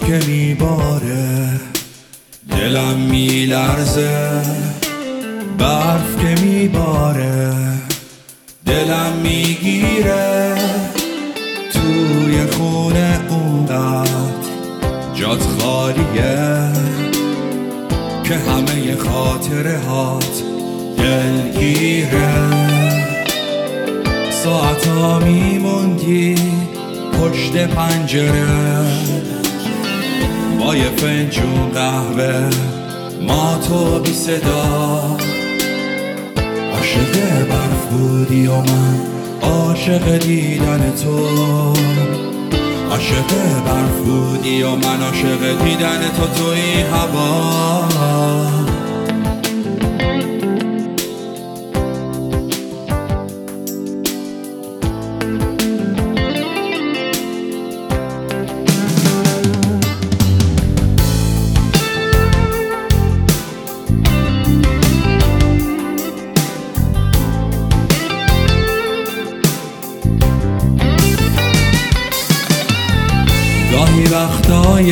که میباره، دلم میلرزه. برف که میباره، دلم میگیره. توی خونه اونقدر جات خالیه که همه خاطره هات دلگیره. ساعتا میموندی پشت پنجره با یه فنجون قهوه، ما تو بی صدا. عاشق برف بودی و من عاشق دیدن تو. عاشق برف بودی و من عاشق دیدن تو توی هوا. گاهی وقتای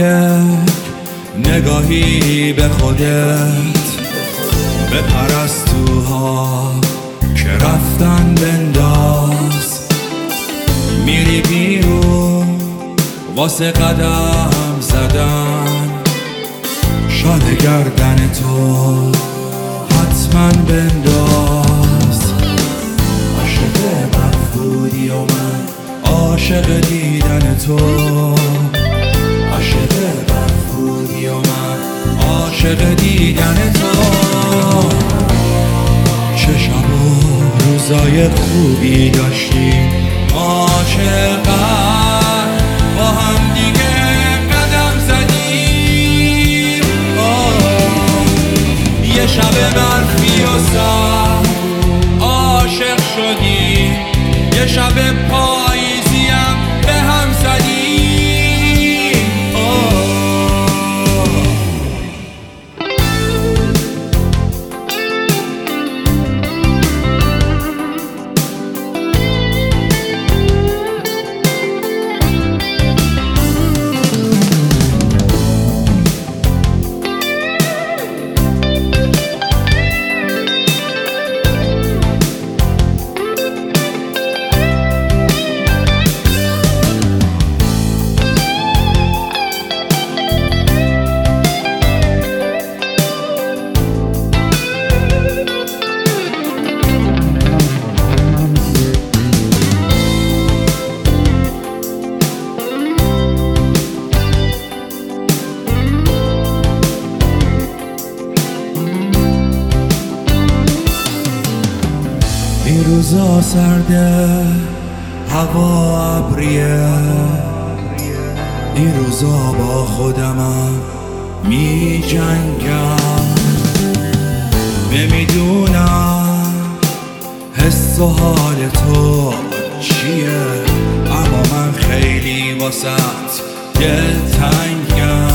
نگاهی به خودت، به پرستوها که رفتن بنداز. میری بیرون واسه قدم زدن، شال گردن تو حتما بنداز. عاشق برف بودی و من عاشق دیدن تو. عاشق برف بودی و من عاشق دیدن تو. چه شب و روزای خوبی داشتیم، عاشقان با هم دیگه قدم زدیم. یه شب برفی و سر عاشق شدیم، یه شب پاییزیم به هم زدیم. این روزا سرده، هوا ابریه. این روزا با خودمم می جنگم. نمیدونم حس و حال تو چیه، اما من خیلی واسط دلتنگم.